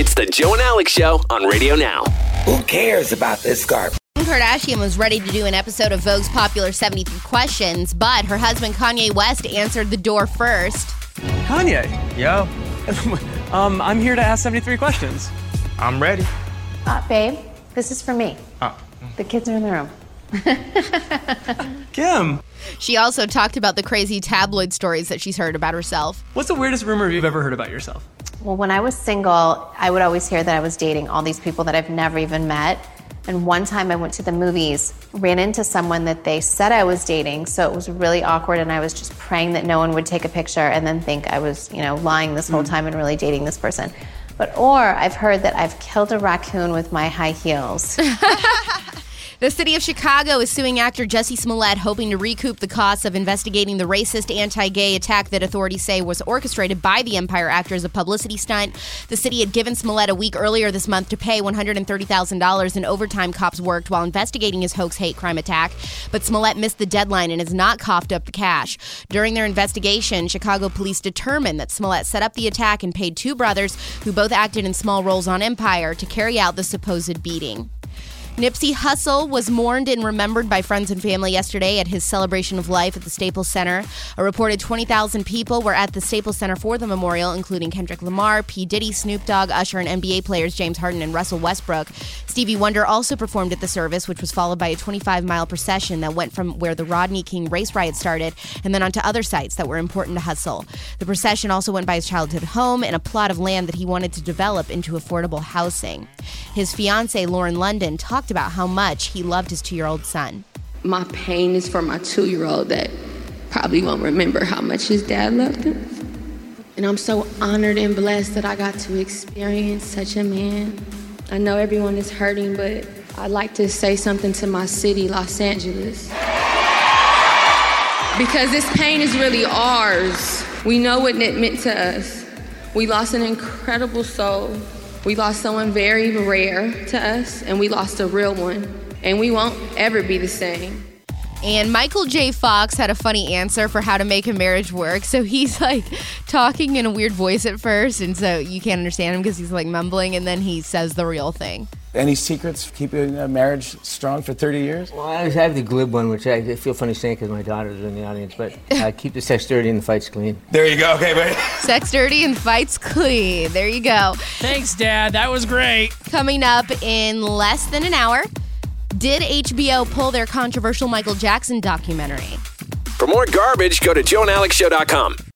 It's the Joe and Alex Show on Radio Now. Who cares about this garbage? Kim Kardashian was ready to do an episode of Vogue's Popular 73 Questions, but her husband Kanye West answered the door first. Kanye. Yo. I'm here to ask 73 questions. I'm ready. Babe, this is for me. The kids are in the room. Kim. She also talked about the crazy tabloid stories that she's heard about herself. What's the weirdest rumor you've ever heard about yourself? Well, when I was single, I would always hear that I was dating all these people that I've never even met. And one time I went to the movies, ran into someone that they said I was dating, so it was really awkward, and I was just praying that no one would take a picture and then think I was, lying this whole time and really dating this person. Or I've heard that I've killed a raccoon with my high heels. The city of Chicago is suing actor Jussie Smollett, hoping to recoup the costs of investigating the racist anti-gay attack that authorities say was orchestrated by the Empire actor as a publicity stunt. The city had given Smollett a week earlier this month to pay $130,000 in overtime cops worked while investigating his hoax hate crime attack, but Smollett missed the deadline and has not coughed up the cash. During their investigation, Chicago police determined that Smollett set up the attack and paid two brothers, who both acted in small roles on Empire, to carry out the supposed beating. Nipsey Hussle was mourned and remembered by friends and family yesterday at his celebration of life at the Staples Center. A reported 20,000 people were at the Staples Center for the memorial, including Kendrick Lamar, P. Diddy, Snoop Dogg, Usher, and NBA players James Harden and Russell Westbrook. Stevie Wonder also performed at the service, which was followed by a 25-mile procession that went from where the Rodney King race riot started and then onto other sites that were important to Hussle. The procession also went by his childhood home and a plot of land that he wanted to develop into affordable housing. His fiancée, Lauren London, talked about how much he loved his 2-year-old son. My pain is for my 2-year-old that probably won't remember how much his dad loved him. And I'm so honored and blessed that I got to experience such a man. I know everyone is hurting, but I'd like to say something to my city, Los Angeles. Because this pain is really ours. We know what it meant to us. We lost an incredible soul. We lost someone very rare to us, and we lost a real one. And we won't ever be the same. And Michael J. Fox had a funny answer for how to make a marriage work. So he's talking in a weird voice at first, and so you can't understand him because he's mumbling, and then he says the real thing. Any secrets keeping a marriage strong for 30 years? Well, I have the glib one, which I feel funny saying because my daughter's in the audience, but keep the sex dirty and the fights clean. There you go. Okay, wait. Sex dirty and fights clean. There you go. Thanks, Dad. That was great. Coming up in less than an hour, did HBO pull their controversial Michael Jackson documentary? For more garbage, go to joeandalexshow.com.